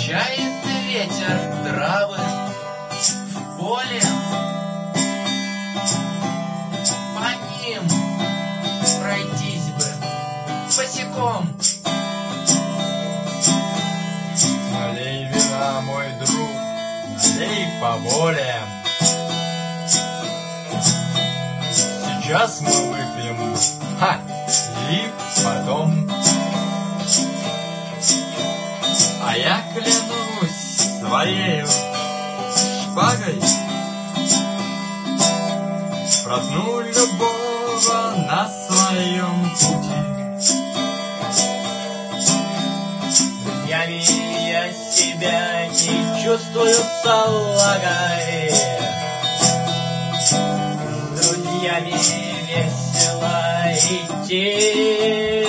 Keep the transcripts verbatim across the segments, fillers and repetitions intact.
Качает ветер травы в поле, по ним пройтись бы босиком. Налей вина, мой друг, налей поболее. Сейчас мы выпьем, ха, и потом. А я клянусь своею шпагой, проткну любого на своем пути. Друзьями я себя не чувствую салагой, с друзьями весело идти.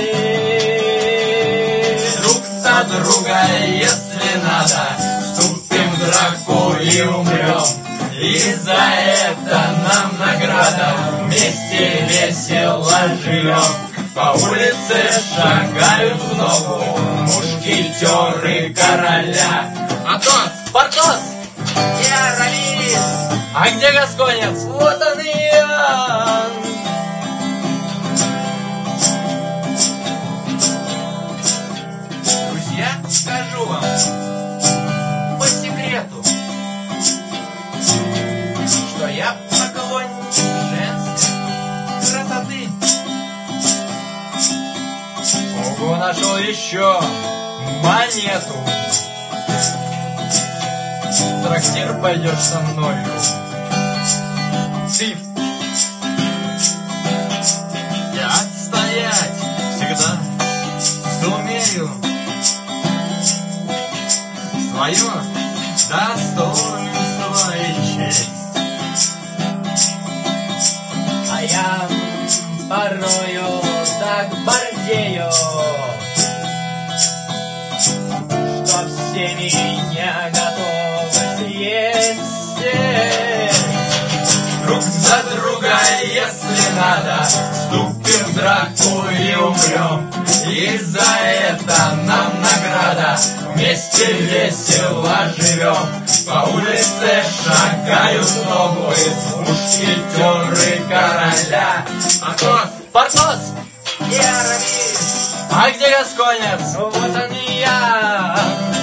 Друг за друга, если надо, вступим в драку и умрем. И за это нам награда, вместе весело живем. По улице шагают в ногу мушкетеры короля. Атос! Портос! Я Рамис! А где гасконец? Вот он и я! Друзья, скажу вам по секрету, что я поклонник женской красоты. Ого, нашел еще монету. В трактир пойдешь со мною. Ты. Я стоять всегда сумею. Свое достоинство и честь. А я порою так борзею, что все меня готовы съесть. Друг за друга, если надо, вступим в драку и умрем. И за это нам награда, вместе весело живем. По улице шагают новые мушкетеры короля. Атос! Портос! Я Рамис! А где гасконец? Вот он и я!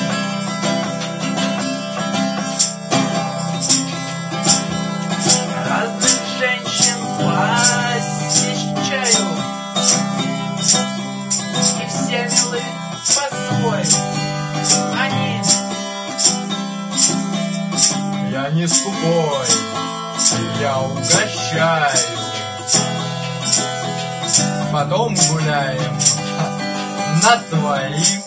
Разных женщин посещаю, и все милы по-своему. Они Я не скупой, я угощаю. Потом гуляем на твоих.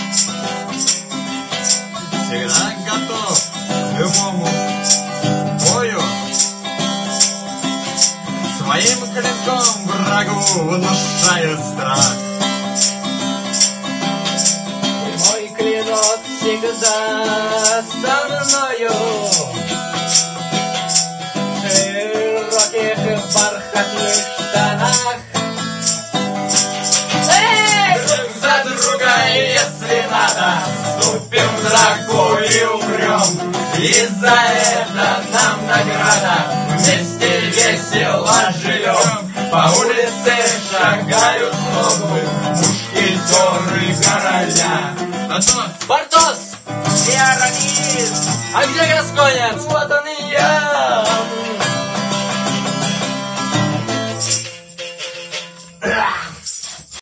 Всегда готов к любому бою. Своим клинком врагу внушаю страх. И мой клинок всегда со мною. В широких бархатных штанах. Друг за друга, если надо, вступим в драку и умрем. И за это нам награда, вместе весело живем. По улице шагают новые мушкетеры короля. Портос! Я Рамис! А где гасконец? Вот он